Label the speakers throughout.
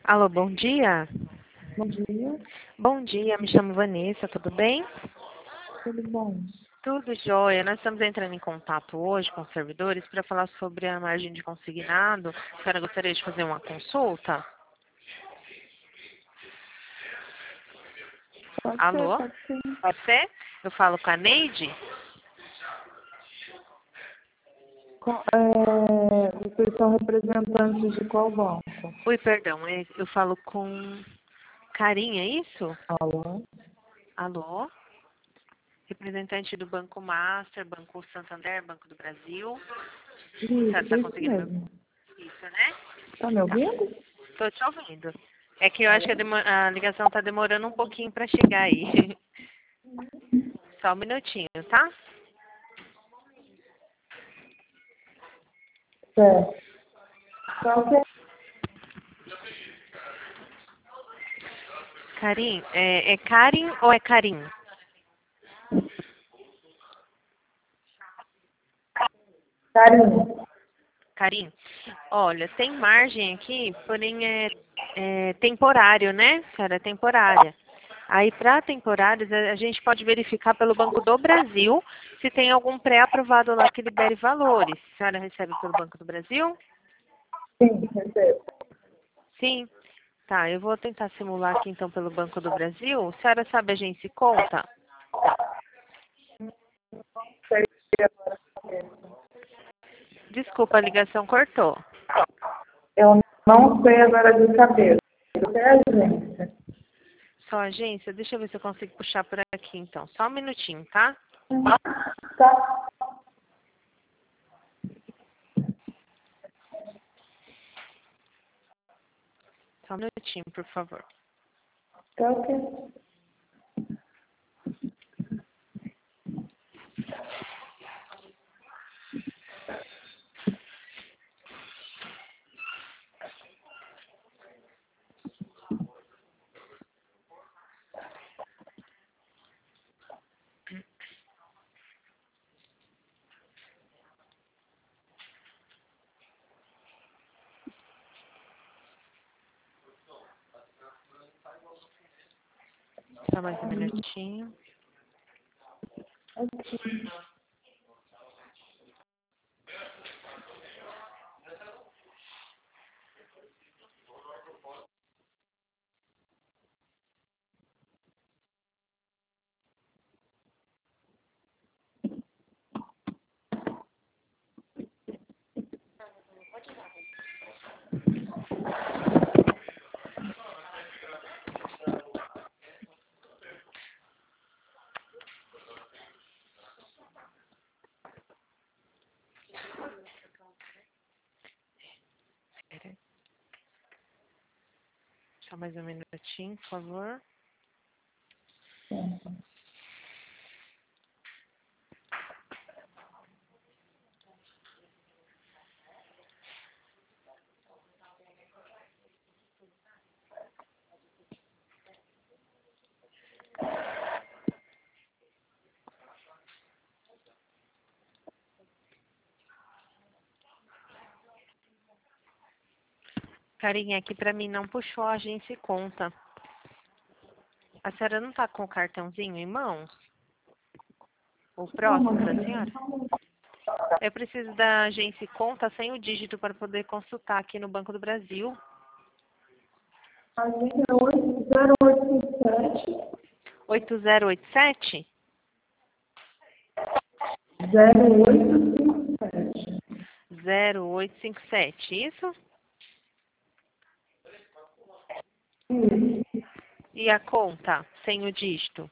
Speaker 1: Alô, bom dia.
Speaker 2: Bom dia,
Speaker 1: Bom dia, me chamo Vanessa, tudo bem?
Speaker 2: tudo bom?
Speaker 1: Tudo jóia. Nós estamos entrando em contato hoje com os servidores para falar sobre a margem de consignado. A senhora gostaria de fazer uma consulta?
Speaker 2: Pode ser,
Speaker 1: Alô?
Speaker 2: pode ser.
Speaker 1: Pode ser? Eu falo com a Neide?
Speaker 2: Vocês são representantes de qual banco?
Speaker 1: Oi, perdão, eu falo com Carinha, é isso?
Speaker 2: Alô?
Speaker 1: Alô? Representante do Banco Master, Banco Santander, Banco do Brasil. A senhora está
Speaker 2: Isso
Speaker 1: conseguindo
Speaker 2: mesmo.
Speaker 1: isso, né?
Speaker 2: Tá me
Speaker 1: Tá.
Speaker 2: ouvindo?
Speaker 1: Estou te ouvindo. É que eu acho que a ligação está demorando um pouquinho para chegar aí. Só um minutinho, tá?
Speaker 2: Certo. Qual que é?
Speaker 1: Karim, é Karim ou é Karim?
Speaker 2: Carinho.
Speaker 1: Karim, olha, tem margem aqui, porém é temporário, né? Senhora, é temporária. Aí, para temporários, a gente pode verificar pelo Banco do Brasil se tem algum pré-aprovado lá que libere valores. A senhora recebe pelo Banco do Brasil?
Speaker 2: Sim, recebo.
Speaker 1: Sim. Tá, eu vou tentar simular aqui então pelo Banco do Brasil. A senhora sabe a agência e conta?
Speaker 2: Sei.
Speaker 1: Desculpa, a ligação cortou.
Speaker 2: Eu não sei agora de cabeça. Você é agência?
Speaker 1: Só agência? Deixa eu ver se eu consigo puxar por aqui então. Só um minutinho, tá?
Speaker 2: Tá.
Speaker 1: Só um minutinho, por favor.
Speaker 2: Tá ok.
Speaker 1: Só mais um minutinho. Só mais um minutinho, por favor. Carinha, aqui pra mim não puxou a agência e conta. A senhora não tá com o cartãozinho em mãos? O próximo da senhora? Eu preciso da agência e conta sem o dígito para poder consultar aqui no Banco do Brasil.
Speaker 2: Agência 0857
Speaker 1: 8087?
Speaker 2: 0857.
Speaker 1: 0857, isso?
Speaker 2: Isso.
Speaker 1: E a conta sem o dígito?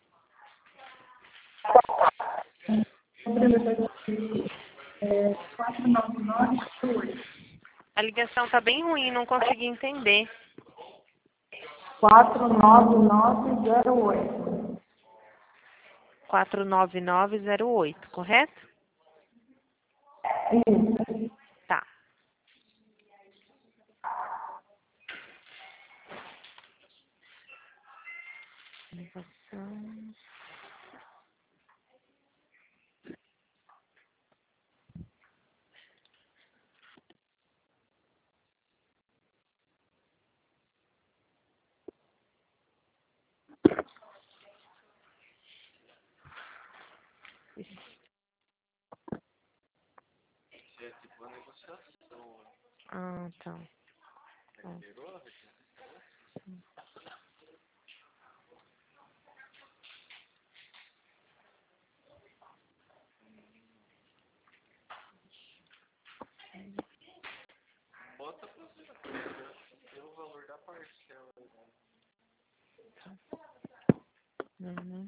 Speaker 2: É 49908.
Speaker 1: A ligação tá bem ruim, não consegui entender.
Speaker 2: 49908.
Speaker 1: 49908, correto?
Speaker 2: Isso.
Speaker 1: Tá. Ligação. Ah, tá.
Speaker 3: Bota pelo valor da parcela.
Speaker 1: Uhum.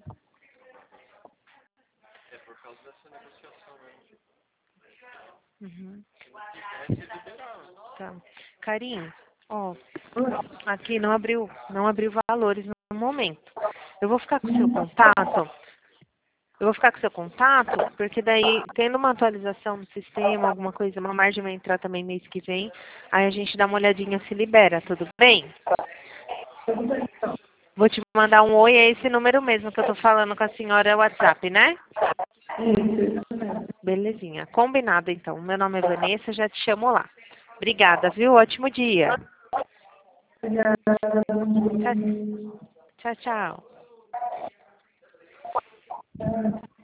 Speaker 3: É por causa dessa negociação, né?
Speaker 1: Uhum.
Speaker 3: Se não quisesse, liberava.
Speaker 1: Tá. Carinho, ó, aqui não abriu valores no momento. Eu vou ficar com o seu contato. Eu vou ficar com o seu contato, porque daí, tendo uma atualização no sistema, alguma coisa, uma margem vai entrar também mês que vem, aí a gente dá uma olhadinha se libera, tudo bem? Vou te mandar um oi, é esse número mesmo que eu tô falando com a senhora WhatsApp, né?
Speaker 2: Isso mesmo.
Speaker 1: Belezinha. Combinado, então. Meu nome é Vanessa, já te chamo lá. Obrigada, viu? Ótimo dia.
Speaker 2: Obrigada.
Speaker 1: Tchau, tchau.
Speaker 2: Tchau.